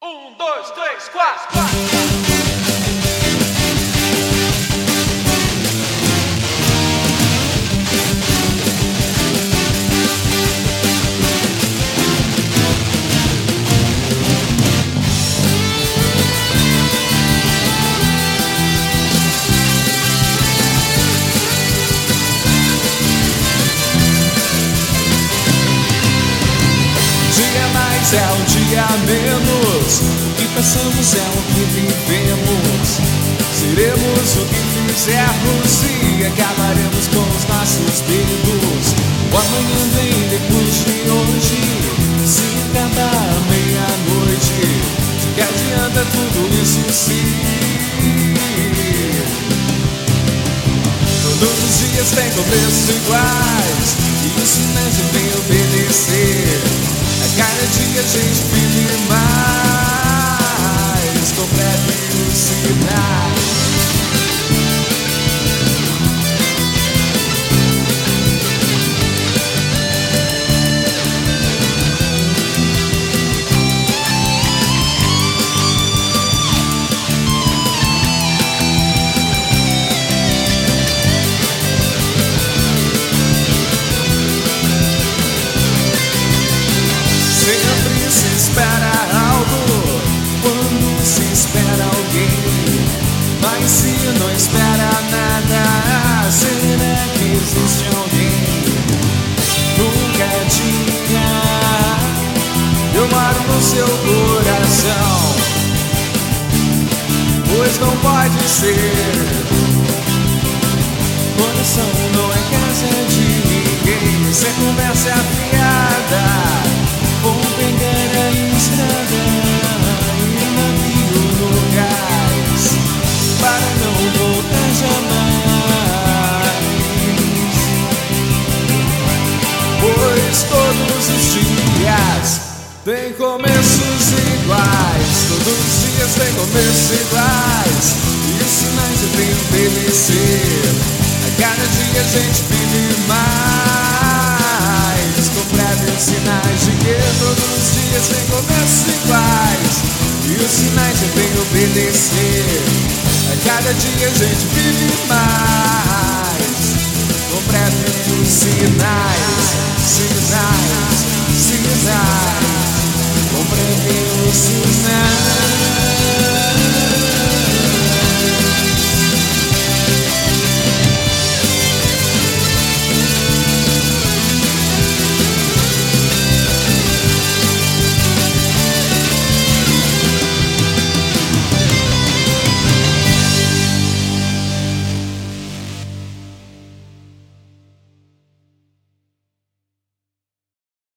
Dois, três, quatro, quatro. É um dia a menos, o que passamos é o que vivemos. Seremos o que fizermos e acabaremos com os nossos dedos. O amanhã vem depois de hoje, se acaba à meia-noite. De que adianta tudo isso se todos os dias têm começos iguais e os sinais devem obedecer. A cada dia a gente vive mais, complete os sinais. Sempre se espera algo quando se espera alguém, mas se não espera nada, será que existe alguém? Nunca diga, eu moro no seu coração, pois não pode ser. Coração não é casa de ninguém, sem conversa afiada. Vou pegar a estrada e navio no gás, para não voltar jamais. Pois todos os dias têm começos iguais, todos os dias têm começos iguais, e os sinais devem obedecer. A cada dia a gente vive mais, com sinais de que todos os dias têm começos iguais, e os sinais devem obedecer. A cada dia a gente vive mais, com os sinais, sinais, sinais, com os sinais.